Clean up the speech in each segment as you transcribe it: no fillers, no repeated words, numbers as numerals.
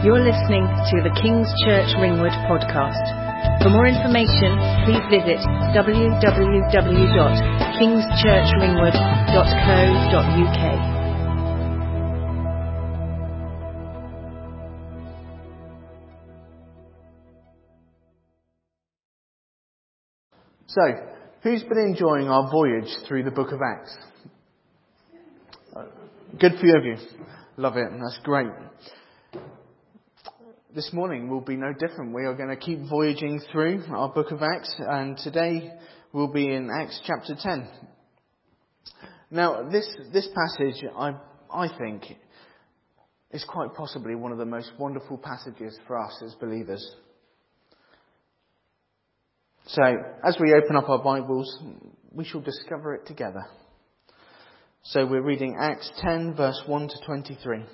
You're listening to the King's Church Ringwood podcast. For more information, please visit www.kingschurchringwood.co.uk. So, who's been enjoying our voyage through the book of Acts? Good few of you. Love it. That's great. This morning will be no different. We are going to keep voyaging through our book of Acts, and today we'll be in Acts chapter 10. Now, this passage, I think, is quite possibly one of the most wonderful passages for us as believers. So, as we open up our Bibles, we shall discover it together. So we're reading Acts 10, verse 1 to 23.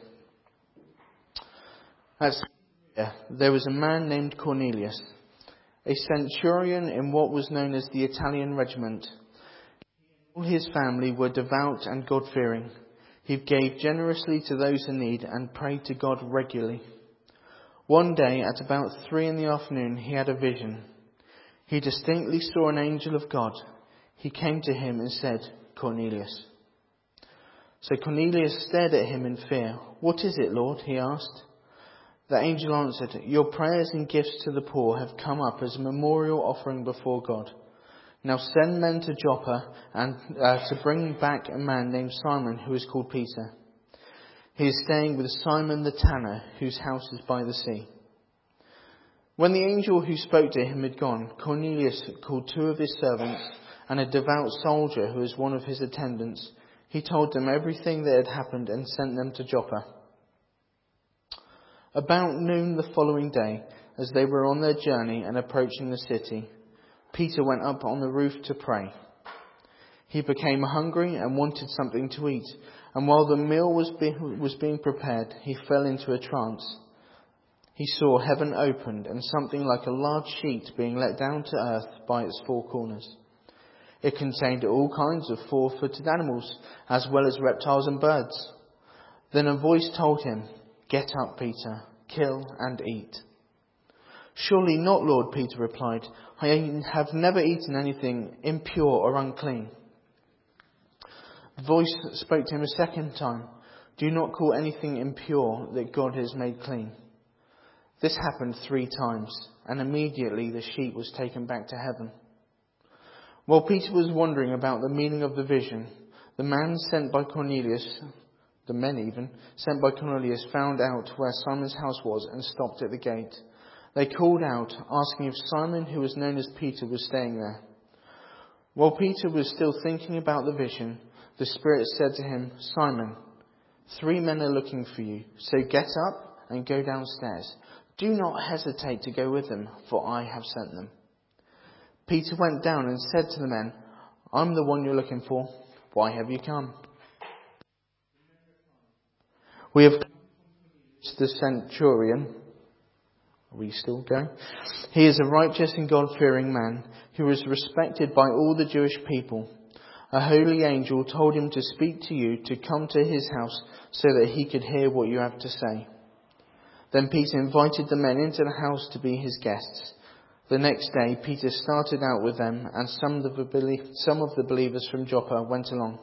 There was a man named Cornelius, a centurion in what was known as the Italian regiment. All his family were devout and God-fearing. He gave generously to those in need and prayed to God regularly. One day, at about 3 p.m, he had a vision. He distinctly saw an angel of God. He came to him and said, "Cornelius." So Cornelius stared at him in fear. "What is it, Lord?" he asked. The angel answered, "Your prayers and gifts to the poor have come up as a memorial offering before God. Now send men to Joppa and to bring back a man named Simon, who is called Peter. He is staying with Simon the tanner, whose house is by the sea." When the angel who spoke to him had gone, Cornelius called 2 of his servants and a devout soldier who was one of his attendants. He told them everything that had happened and sent them to Joppa. About noon the following day, as they were on their journey and approaching the city, Peter went up on the roof to pray. He became hungry and wanted something to eat, and while the meal was being prepared, he fell into a trance. He saw heaven opened and something like a large sheet being let down to earth by its 4 corners. It contained all kinds of 4-footed animals, as well as reptiles and birds. Then a voice told him, "Get up, Peter, kill and eat." "Surely not, Lord," Peter replied. "I have never eaten anything impure or unclean." The voice spoke to him a second time. "Do not call anything impure that God has made clean." This happened 3 times, and immediately the sheet was taken back to heaven. While Peter was wondering about the meaning of the vision, the men sent by Cornelius found out where Simon's house was and stopped at the gate. They called out, asking if Simon, who was known as Peter, was staying there. While Peter was still thinking about the vision, the Spirit said to him, "Simon, 3 men are looking for you, so get up and go downstairs. Do not hesitate to go with them, for I have sent them." Peter went down and said to the men, "I'm the one you're looking for. Why have you come?" "We have come to the centurion." Are we still going? "He is a righteous and God-fearing man who is respected by all the Jewish people. A holy angel told him to speak to you to come to his house so that he could hear what you have to say." Then Peter invited the men into the house to be his guests. The next day, Peter started out with them, and some of the believers from Joppa went along.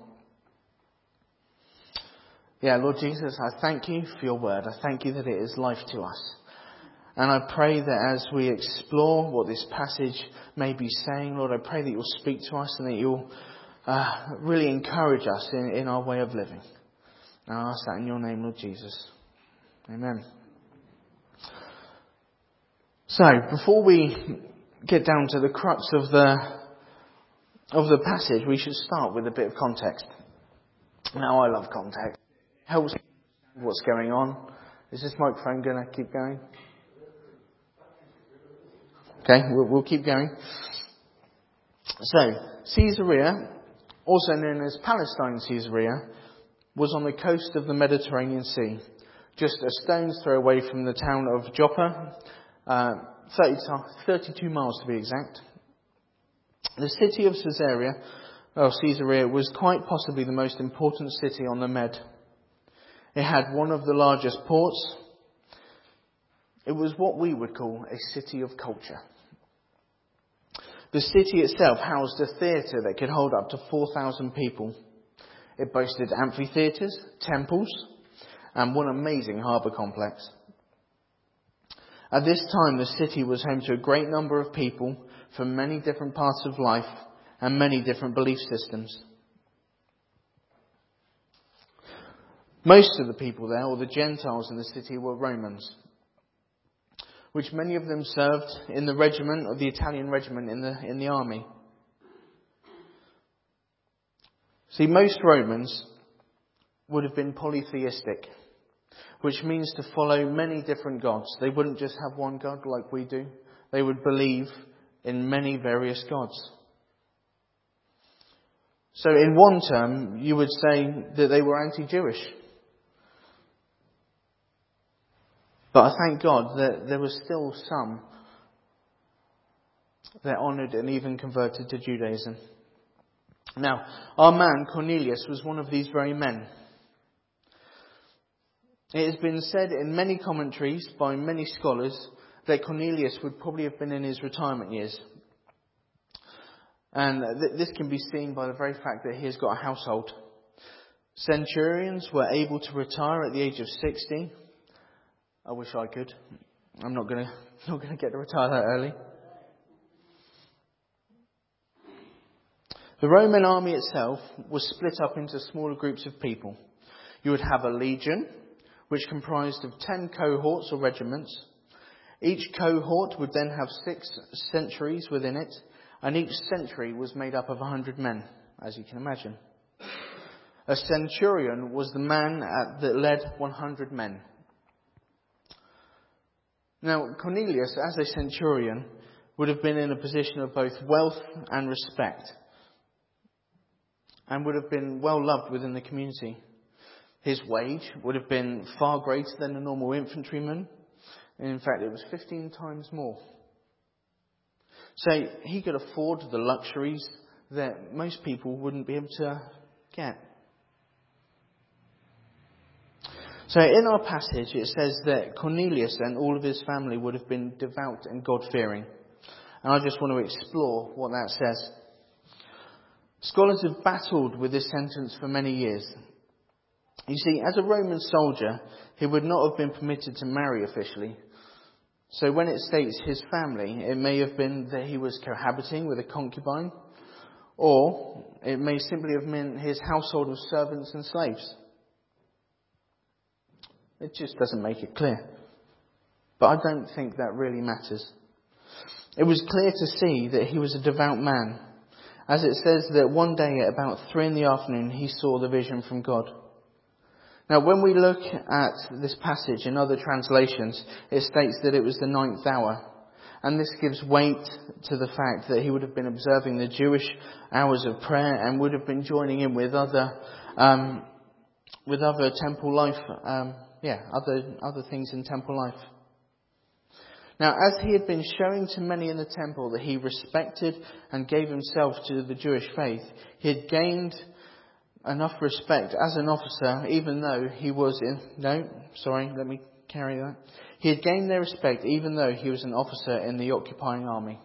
Lord Jesus, I thank you for your word. I thank you that it is life to us. And I pray that as we explore what this passage may be saying, Lord, I pray that you'll speak to us and that you'll really encourage us in our way of living. And I ask that in your name, Lord Jesus. Amen. So, before we get down to the crux of the passage, we should start with a bit of context. Now, I love context. It helps me understand what's going on. Is this microphone going to keep going? Okay, we'll keep going. So, Caesarea, also known as Palestine Caesarea, was on the coast of the Mediterranean Sea, just a stone's throw away from the town of Joppa. 32 miles to be exact. The city of Caesarea was quite possibly the most important city on the Med. It had one of the largest ports. It was what we would call a city of culture. The city itself housed a theatre that could hold up to 4,000 people. It boasted amphitheatres, temples, and one amazing harbour complex. At this time, the city was home to a great number of people from many different parts of life and many different belief systems. Most of the people there, or the Gentiles in the city, were Romans, which many of them served in the regiment, or the Italian regiment in the army. See, most Romans would have been polytheistic, which means to follow many different gods. They wouldn't just have one God like we do. They would believe in many various gods. So in one term, you would say that they were anti-Jewish. But I thank God that there were still some that honoured and even converted to Judaism. Now, our man Cornelius was one of these very men. It has been said in many commentaries by many scholars that Cornelius would probably have been in his retirement years. And this can be seen by the very fact that he has got a household. Centurions were able to retire at the age of 60. I wish I could. I'm not going to get to retire that early. The Roman army itself was split up into smaller groups of people. You would have a legion, which comprised of 10 cohorts or regiments. Each cohort would then have 6 centuries within it, and each century was made up of 100 men, as you can imagine. A centurion was the man that led 100 men. Now, Cornelius, as a centurion, would have been in a position of both wealth and respect, and would have been well loved within the community. His wage would have been far greater than a normal infantryman. And in fact, it was 15 times more. So he could afford the luxuries that most people wouldn't be able to get. So in our passage, it says that Cornelius and all of his family would have been devout and God-fearing. And I just want to explore what that says. Scholars have battled with this sentence for many years. You see, as a Roman soldier, he would not have been permitted to marry officially. So when it states his family, it may have been that he was cohabiting with a concubine, or it may simply have meant his household of servants and slaves. It just doesn't make it clear. But I don't think that really matters. It was clear to see that he was a devout man, as it says that one day at about 3 p.m, he saw the vision from God. Now, when we look at this passage in other translations, it states that it was the 9th hour. And this gives weight to the fact that he would have been observing the Jewish hours of prayer and would have been joining in with other temple life, other things in temple life. Now, as he had been showing to many in the temple that he respected and gave himself to the Jewish faith, he had gained enough respect as an officer, even though he was He had gained their respect even though he was an officer in the occupying army.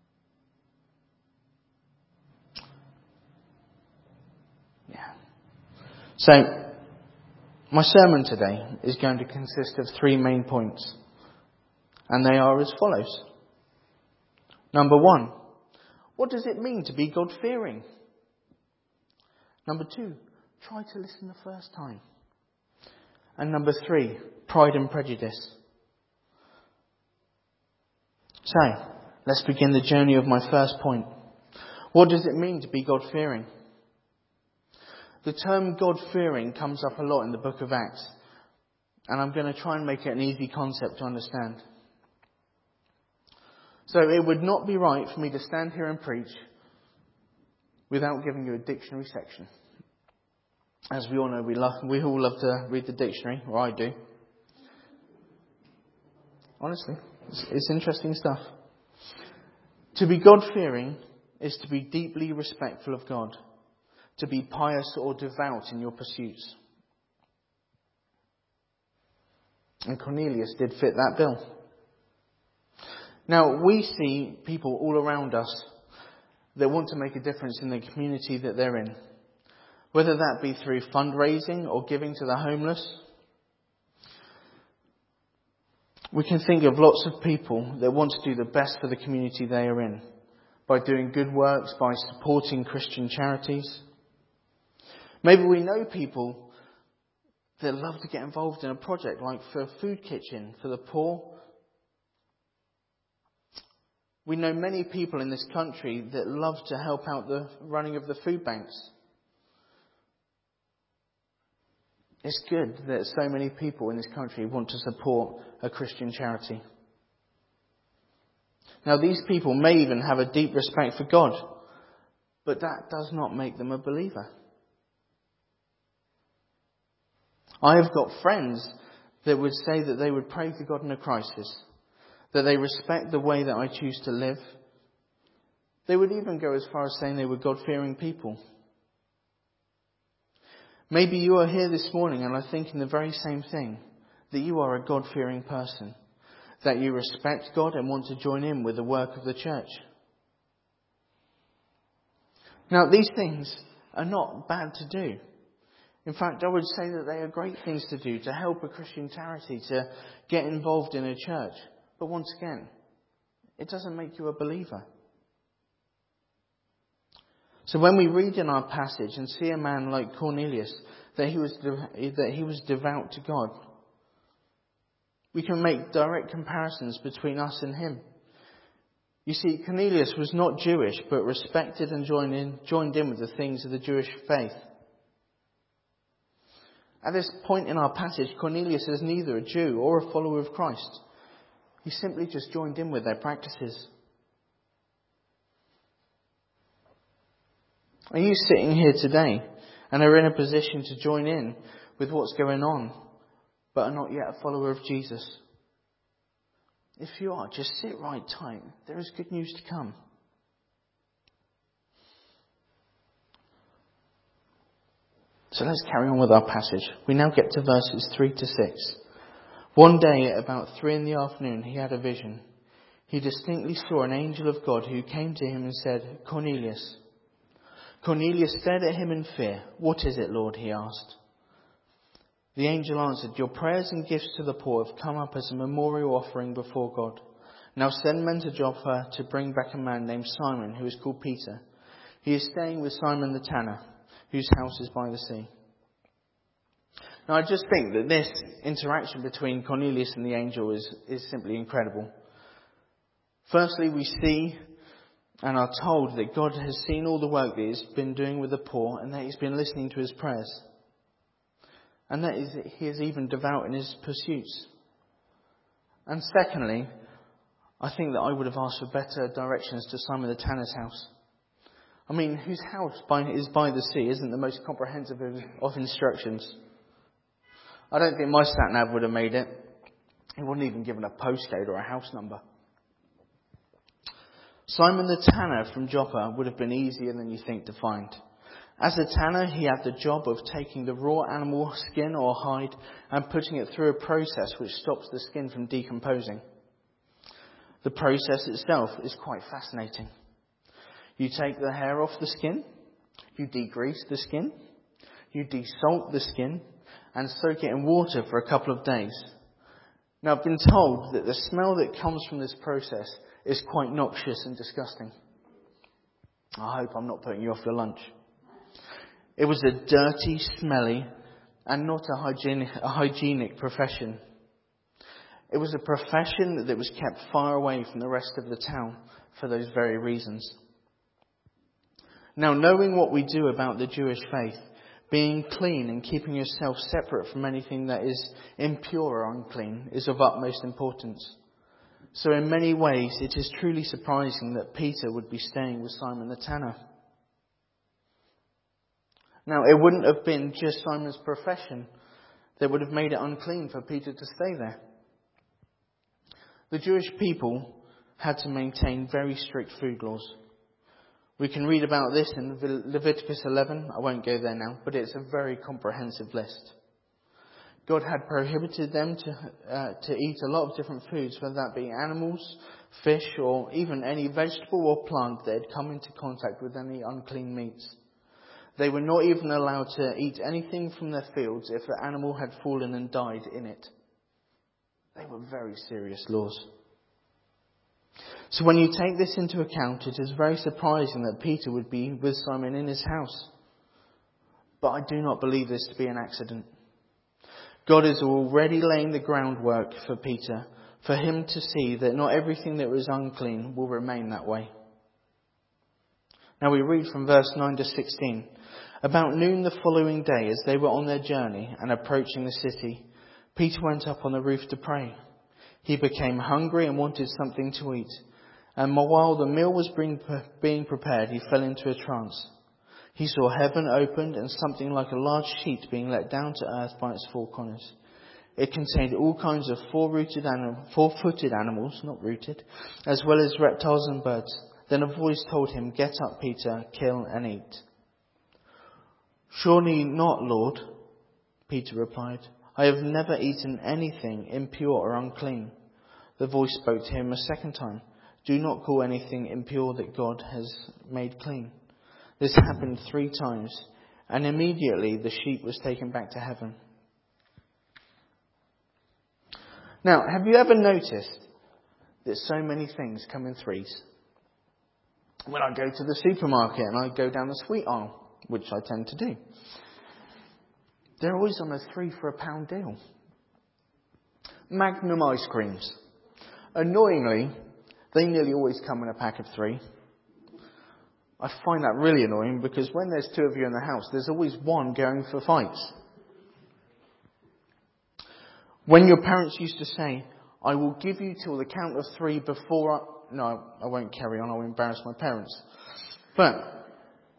Yeah. So, my sermon today is going to consist of 3 main points. And they are as follows. Number 1, what does it mean to be God-fearing? Number 2, try to listen the first time. And number 3, pride and prejudice. So, let's begin the journey of my first point. What does it mean to be God-fearing? The term God-fearing comes up a lot in the book of Acts. And I'm going to try and make it an easy concept to understand. So it would not be right for me to stand here and preach without giving you a dictionary section. As we all know, we all love to read the dictionary, or I do. Honestly, it's interesting stuff. To be God-fearing is to be deeply respectful of God, to be pious or devout in your pursuits. And Cornelius did fit that bill. Now, we see people all around us that want to make a difference in the community that they're in, whether that be through fundraising or giving to the homeless. We can think of lots of people that want to do the best for the community they are in, by doing good works, by supporting Christian charities. Maybe we know people that love to get involved in a project like for a food kitchen for the poor. We know many people in this country that love to help out the running of the food banks. It's good that so many people in this country want to support a Christian charity. Now, these people may even have a deep respect for God, but that does not make them a believer. I have got friends that would say that they would pray to God in a crisis, that they respect the way that I choose to live. They would even go as far as saying they were God-fearing people. Maybe you are here this morning and are thinking the very same thing, that you are a God-fearing person, that you respect God and want to join in with the work of the church. Now, these things are not bad to do. In fact, I would say that they are great things to do to help a Christian charity, to get involved in a church. But once again, it doesn't make you a believer. So when we read in our passage and see a man like Cornelius, that he was devout to God, we can make direct comparisons between us and him. You see, Cornelius was not Jewish, but respected and joined in with the things of the Jewish faith. At this point in our passage, Cornelius is neither a Jew or a follower of Christ. He simply just joined in with their practices. Are you sitting here today and are in a position to join in with what's going on, but are not yet a follower of Jesus? If you are, just sit right tight. There is good news to come. So let's carry on with our passage. We now get to verses 3 to 6. One day at about 3 p.m, he had a vision. He distinctly saw an angel of God who came to him and said, "Cornelius." Cornelius stared at him in fear. "What is it, Lord?" he asked. The angel answered, "Your prayers and gifts to the poor have come up as a memorial offering before God. Now send men to Joppa to bring back a man named Simon, who is called Peter. He is staying with Simon the tanner, whose house is by the sea." Now I just think that this interaction between Cornelius and the angel is simply incredible. Firstly, we see and are told that God has seen all the work that he's been doing with the poor and that he's been listening to his prayers. And that he is even devout in his pursuits. And secondly, I think that I would have asked for better directions to Simon the tanner's house. I mean, whose house is by the sea isn't the most comprehensive of instructions. I don't think my sat-nav would have made it. It wasn't even given a postcode or a house number. Simon the tanner from Joppa would have been easier than you think to find. As a tanner, he had the job of taking the raw animal skin or hide and putting it through a process which stops the skin from decomposing. The process itself is quite fascinating. You take the hair off the skin, you degrease the skin, you desalt the skin, and soak it in water for a couple of days. Now, I've been told that the smell that comes from this process is quite noxious and disgusting. I hope I'm not putting you off your lunch. It was a dirty, smelly, and not a hygienic profession. It was a profession that was kept far away from the rest of the town for those very reasons. Now, knowing what we do about the Jewish faith, being clean and keeping yourself separate from anything that is impure or unclean is of utmost importance. So in many ways, it is truly surprising that Peter would be staying with Simon the tanner. Now, it wouldn't have been just Simon's profession that would have made it unclean for Peter to stay there. The Jewish people had to maintain very strict food laws. We can read about this in Leviticus 11. I won't go there now, but it's a very comprehensive list. God had prohibited them to eat a lot of different foods, whether that be animals, fish, or even any vegetable or plant that had come into contact with any unclean meats. They were not even allowed to eat anything from their fields if the animal had fallen and died in it. They were very serious laws. So when you take this into account, it is very surprising that Peter would be with Simon in his house. But I do not believe this to be an accident. God is already laying the groundwork for Peter, for him to see that not everything that was unclean will remain that way. Now we read from verse 9 to 16. About noon the following day, as they were on their journey and approaching the city, Peter went up on the roof to pray. He became hungry and wanted something to eat. And while the meal was being prepared, he fell into a trance. He saw heaven opened and something like a large sheet being let down to earth by its four corners. It contained all kinds of four-footed animals, not rooted, as well as reptiles and birds. Then a voice told him, "Get up, Peter, kill and eat." "Surely not, Lord," Peter replied. "I have never eaten anything impure or unclean." The voice spoke to him a second time. "Do not call anything impure that God has made clean." This happened 3 times, and immediately the sheep was taken back to heaven. Now, have you ever noticed that so many things come in threes? When I go to the supermarket and I go down the sweet aisle, which I tend to do, they're always on a 3 for £1 deal. Magnum ice creams. Annoyingly, they nearly always come in a pack of 3. I find that really annoying because when there's 2 of you in the house, there's always one going for fights. When your parents used to say, "I will give you till the count of 3 before No, I won't carry on, I'll embarrass my parents. But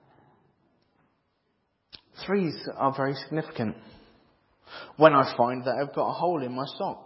3s are very significant. When I find that I've got a hole in my sock.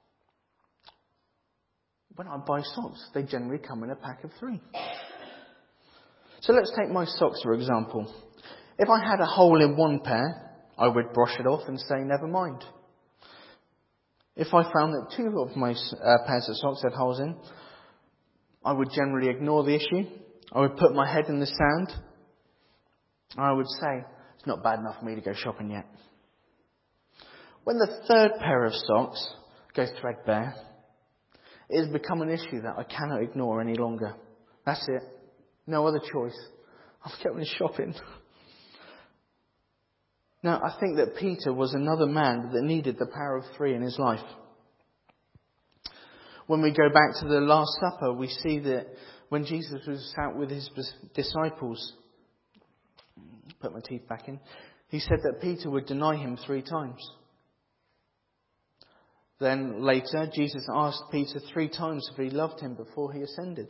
When I buy socks, they generally come in a pack of 3. So let's take my socks for example. If I had a hole in one pair, I would brush it off and say never mind. If I found that 2 of my pairs of socks had holes in, I would generally ignore the issue. I would put my head in the sand. I would say, it's not bad enough for me to go shopping yet. When the 3rd pair of socks goes threadbare, it has become an issue that I cannot ignore any longer. That's it. No other choice. I'm going shopping. Now, I think that Peter was another man that needed the power of 3 in his life. When we go back to the Last Supper, we see that when Jesus was out with his disciples, put my teeth back in, he said that Peter would deny him 3 times. Then later, Jesus asked Peter 3 times if he loved him before he ascended.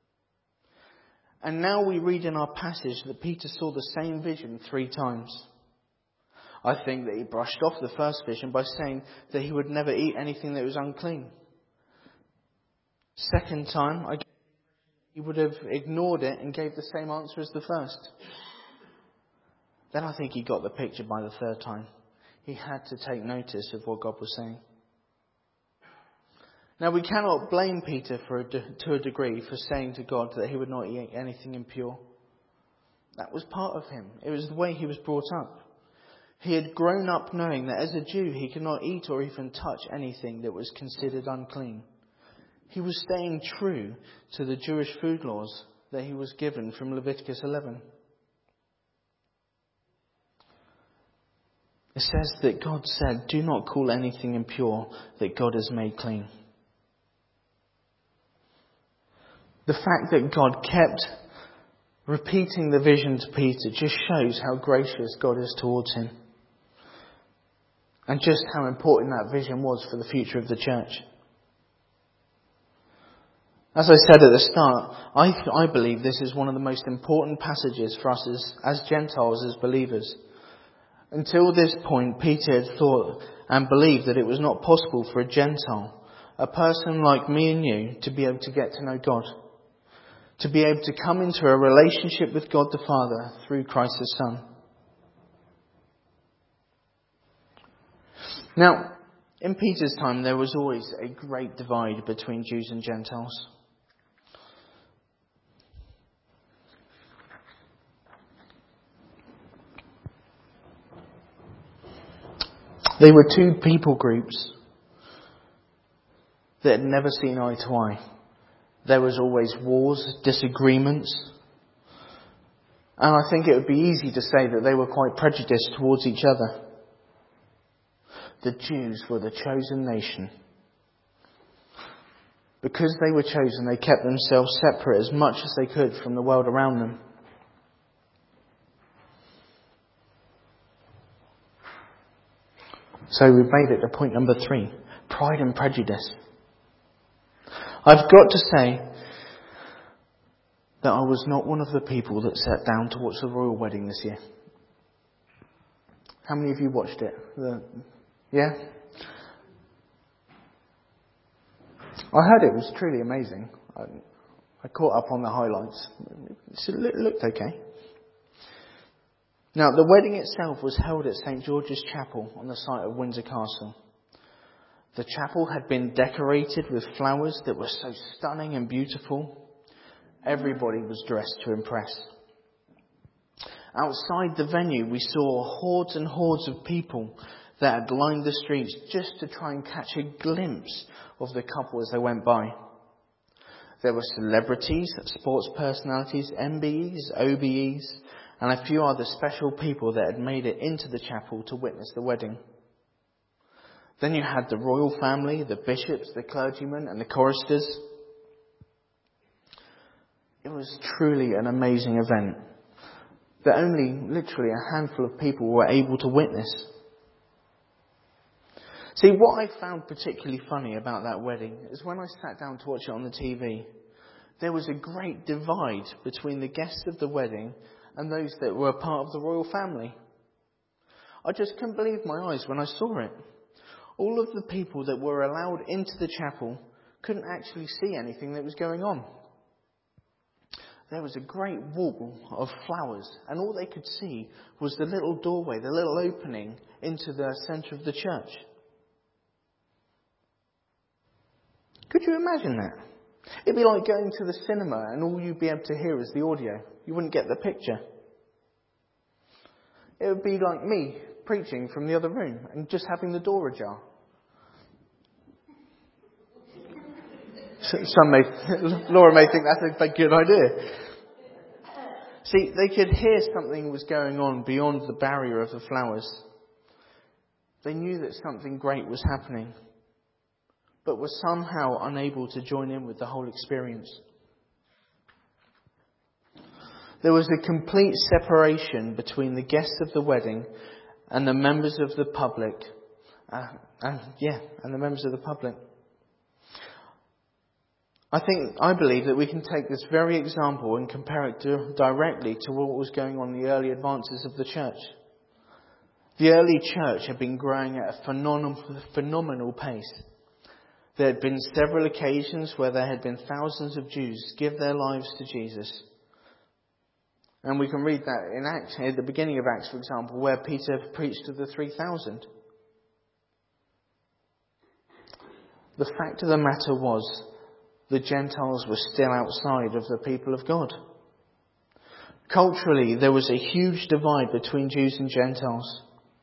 And now we read in our passage that Peter saw the same vision 3 times. I think that he brushed off the first vision by saying that he would never eat anything that was unclean. Second time, he would have ignored it and gave the same answer as the first. Then I think he got the picture by the 3rd time. He had to take notice of what God was saying. Now we cannot blame Peter to a degree for saying to God that he would not eat anything impure. That was part of him. It was the way he was brought up. He had grown up knowing that as a Jew he could not eat or even touch anything that was considered unclean. He was staying true to the Jewish food laws that he was given from Leviticus 11. It says that God said, "Do not call anything impure that God has made clean." The fact that God kept repeating the vision to Peter just shows how gracious God is towards him. And just how important that vision was for the future of the church. As I said at the start, I believe this is one of the most important passages for us as Gentiles, as believers. Until this point, Peter had thought and believed that it was not possible for a Gentile, a person like me and you, to be able to get to know God. To be able to come into a relationship with God the Father through Christ the Son. Now, in Peter's time, there was always a great divide between Jews and Gentiles. They were two people groups that had never seen eye to eye. There was always wars, disagreements. And I think it would be easy to say that they were quite prejudiced towards each other. The Jews were the chosen nation. Because they were chosen, they kept themselves separate as much as they could from the world around them. So we've made it to point number 3. Pride and prejudice. I've got to say that I was not one of the people that sat down to watch the royal wedding this year. How many of you watched it? Yeah? I heard it was truly amazing. I caught up on the highlights. It looked okay. Now, the wedding itself was held at St. George's Chapel on the site of Windsor Castle. The chapel had been decorated with flowers that were so stunning and beautiful. Everybody was dressed to impress. Outside the venue, we saw hordes and hordes of people that had lined the streets just to try and catch a glimpse of the couple as they went by. There were celebrities, sports personalities, MBEs, OBEs, and a few other special people that had made it into the chapel to witness the wedding. Then you had the royal family, the bishops, the clergymen, and the choristers. It was truly an amazing event that only literally a handful of people were able to witness. See, what I found particularly funny about that wedding is when I sat down to watch it on the TV, there was a great divide between the guests of the wedding and those that were part of the royal family. I just couldn't believe my eyes when I saw it. All of the people that were allowed into the chapel couldn't actually see anything that was going on. There was a great wall of flowers, and all they could see was the little doorway, the little opening into the centre of the church. Could you imagine that? It'd be like going to the cinema and all you'd be able to hear is the audio. You wouldn't get the picture. It would be like me preaching from the other room and just having the door ajar. Laura may think that's a good idea. See, they could hear something was going on beyond the barrier of the flowers. They knew that something great was happening, but were somehow unable to join in with the whole experience. There was a complete separation between the guests of the wedding and the members of the public. And the members of the public. I believe that we can take this very example and compare it directly to what was going on in the early advances of the church. The early church had been growing at a phenomenal pace. There had been several occasions where there had been thousands of Jews give their lives to Jesus. And we can read that in Acts, at the beginning of Acts, for example, where Peter preached to the 3,000. The fact of the matter was, the Gentiles were still outside of the people of God. Culturally, there was a huge divide between Jews and Gentiles.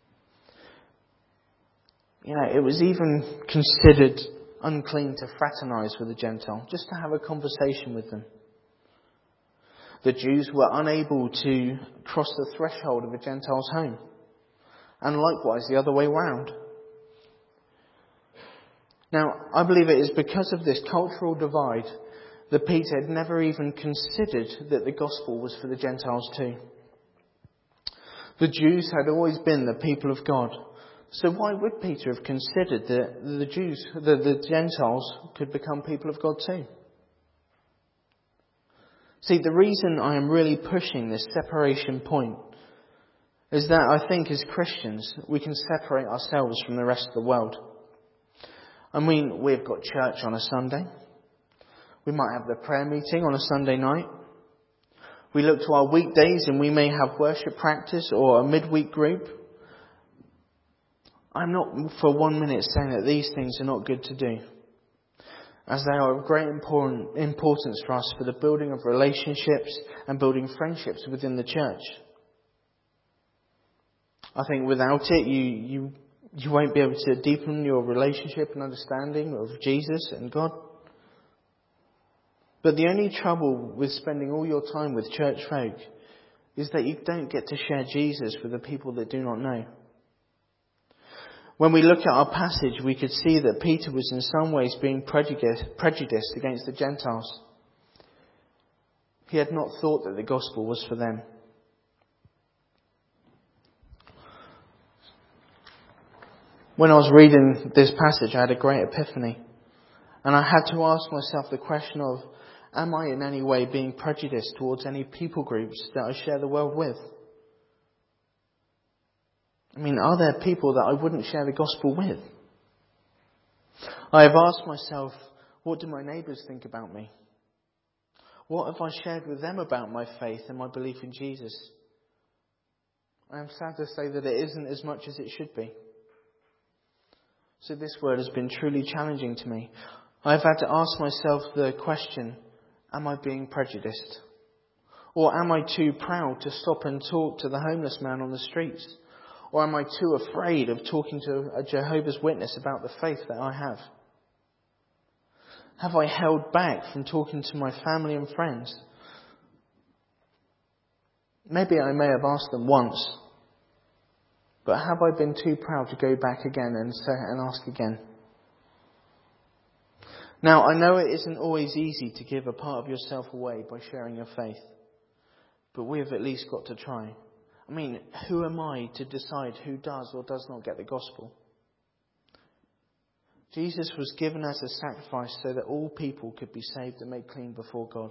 It was even considered unclean to fraternize with a Gentile, just to have a conversation with them. The Jews were unable to cross the threshold of a Gentile's home, and likewise the other way round. Now, I believe it is because of this cultural divide that Peter had never even considered that the gospel was for the Gentiles too. The Jews had always been the people of God. So why would Peter have considered that the Gentiles could become people of God too? See, the reason I am really pushing this separation point is that I think as Christians we can separate ourselves from the rest of the world. I mean, we've got church on a Sunday. We might have the prayer meeting on a Sunday night. We look to our weekdays and we may have worship practice or a midweek group. I'm not for 1 minute saying that these things are not good to do, as they are of great importance for us for the building of relationships and building friendships within the church. I think without it, you won't be able to deepen your relationship and understanding of Jesus and God. But the only trouble with spending all your time with church folk is that you don't get to share Jesus with the people that do not know. When we look at our passage, we could see that Peter was in some ways being prejudiced against the Gentiles. He had not thought that the gospel was for them. When I was reading this passage, I had a great epiphany. And I had to ask myself the question of, am I in any way being prejudiced towards any people groups that I share the world with? I mean, are there people that I wouldn't share the gospel with? I have asked myself, what do my neighbours think about me? What have I shared with them about my faith and my belief in Jesus? I am sad to say that it isn't as much as it should be. So this word has been truly challenging to me. I've had to ask myself the question, am I being prejudiced? Or am I too proud to stop and talk to the homeless man on the streets? Or am I too afraid of talking to a Jehovah's Witness about the faith that I have? Have I held back from talking to my family and friends? Maybe I may have asked them once, but have I been too proud to go back again and ask again? Now, I know it isn't always easy to give a part of yourself away by sharing your faith, but we have at least got to try. I mean, who am I to decide who does or does not get the gospel? Jesus was given as a sacrifice so that all people could be saved and made clean before God.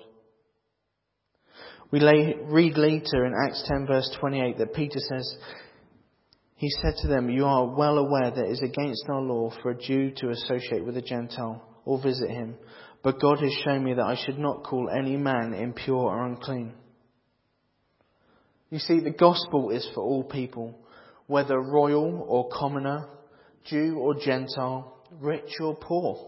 We read later in Acts 10 verse 28 that Peter says, he said to them, you are well aware that it is against our law for a Jew to associate with a Gentile or visit him, but God has shown me that I should not call any man impure or unclean. You see, the gospel is for all people, whether royal or commoner, Jew or Gentile, rich or poor.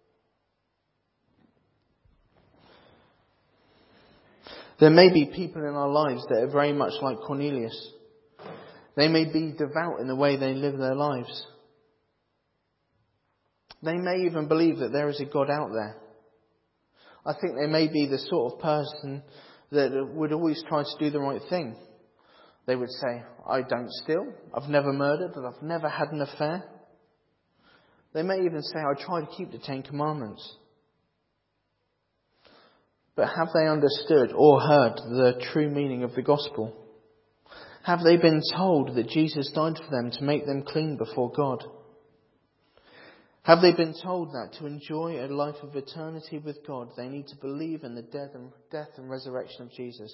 There may be people in our lives that are very much like Cornelius. They may be devout in the way they live their lives. They may even believe that there is a God out there. I think they may be the sort of person that would always try to do the right thing. They would say, I don't steal, I've never murdered, and I've never had an affair. They may even say, I try to keep the 10 Commandments. But have they understood or heard the true meaning of the gospel? Have they been told that Jesus died for them to make them clean before God? Have they been told that to enjoy a life of eternity with God, they need to believe in the death and resurrection of Jesus?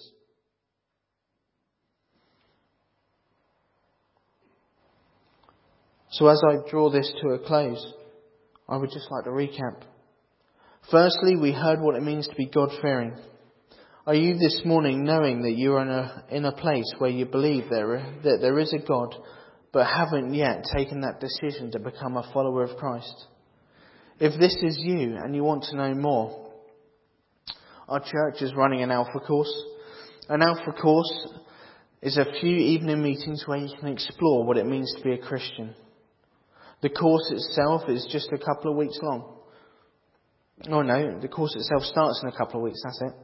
So as I draw this to a close, I would just like to recap. Firstly, we heard what it means to be God-fearing. Are you this morning knowing that you are in a place where you believe that there is a God, but haven't yet taken that decision to become a follower of Christ? If this is you and you want to know more, our church is running an Alpha course. An Alpha course is a few evening meetings where you can explore what it means to be a Christian. The course itself is just a couple of weeks long. Oh no, the course itself starts in a couple of weeks, that's it.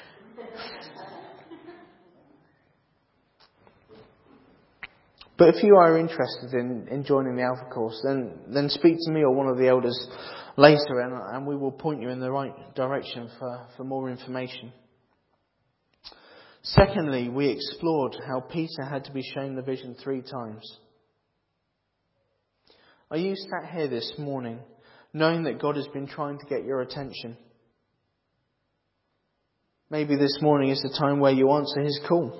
But if you are interested in joining the Alpha course, then speak to me or one of the elders later and we will point you in the right direction for more information. Secondly, we explored how Peter had to be shown the vision 3 times. Are you sat here this morning knowing that God has been trying to get your attention? Maybe this morning is the time where you answer his call.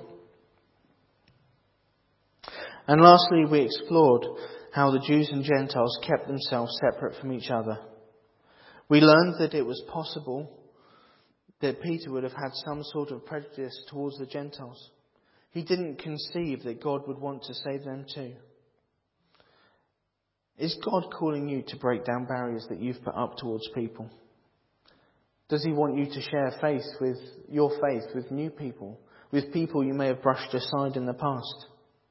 And lastly, we explored how the Jews and Gentiles kept themselves separate from each other. We learned that it was possible that Peter would have had some sort of prejudice towards the Gentiles. He didn't conceive that God would want to save them too. Is God calling you to break down barriers that you've put up towards people? Does he want you to share your faith with new people, with people you may have brushed aside in the past?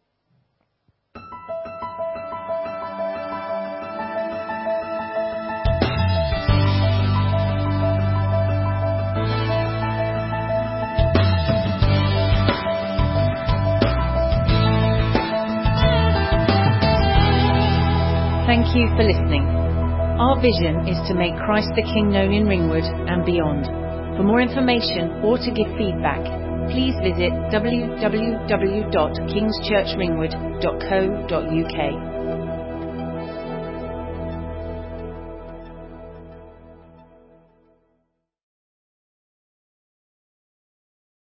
Thank you for listening. Our vision is to make Christ the King known in Ringwood and beyond. For more information or to give feedback, please visit www.kingschurchringwood.co.uk.